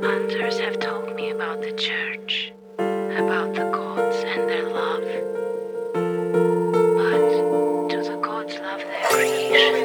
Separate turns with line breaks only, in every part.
Hunters have told me about the church, about the gods and their love. But do the gods love their creation?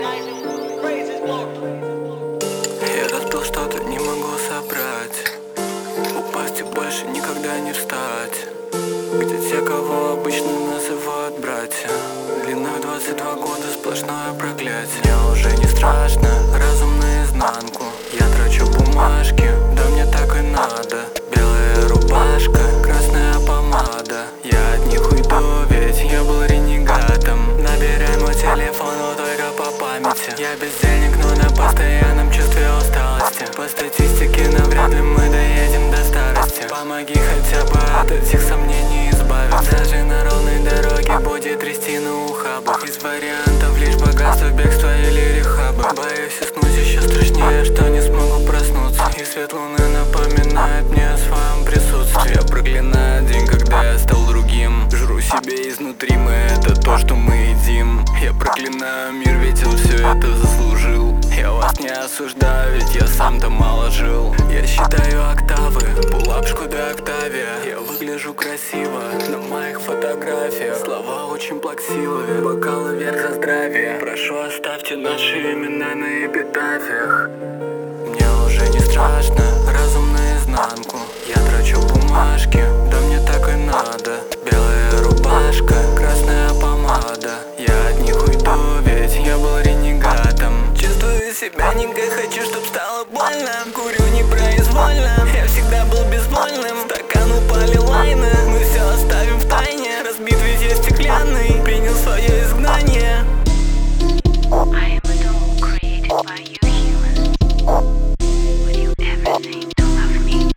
Я разбил что-то, не могу собрать. Упасть и больше никогда не встать. Где те, кого обычно называют братья? Длиной 22 года сплошное проклятие. Мне уже не страшно, разум наизнанку. Я трачу бумажки, да мне так и надо. Белая рубашка, красная помада. Я от них уйду, ведь я был ренегатом. Набирай мой телефон, но только по памяти. Я без денег, но на постоянном чувстве усталости. По статистике навряд ли мы доедем до старости. Помоги хотя бы от этих сомнений избавиться. Даже на ровной дороге будет трясти на ухабах. Из вариантов лишь богатство, бегство или рехабы. Боюсь уснуть еще страшнее, что не смогу проснуться. И свет луны напоминает мне о своем присутствии. Я проклинаю день, когда я стал другим. Жру себе изнутри, это то, что мы едим. Я проклинаю мир, ведь он все это заслужил. Я вас не осуждаю, ведь я сам-то мало жил. Я считаю октавы, пулап Шкода Октавия. Я выгляжу красиво на моих фотографиях. Слова очень плаксивые, бокалы вверх за здравие. Прошу, оставьте наши имена на эпитафиях. Мне уже не страшно, разум наизнанку. Я трачу бумажки, да мне так и надо. Белая рубашка, красная помада. Я от них уйду, ведь я был ренегатом. Чувствую себя нигде, хочу, чтоб стало больно. Курю непроизвольно, я всегда был безвольным. В стакан упали лайны, мы все оставим в тайне. Разбит ведь я стеклянный, принял свое изгнание.
I am a doll created by you humans. Would you ever think to love me?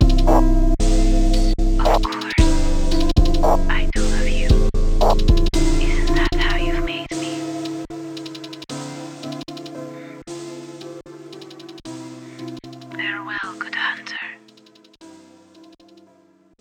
Of course, I do love you. Isn't that how you've made me? Farewell,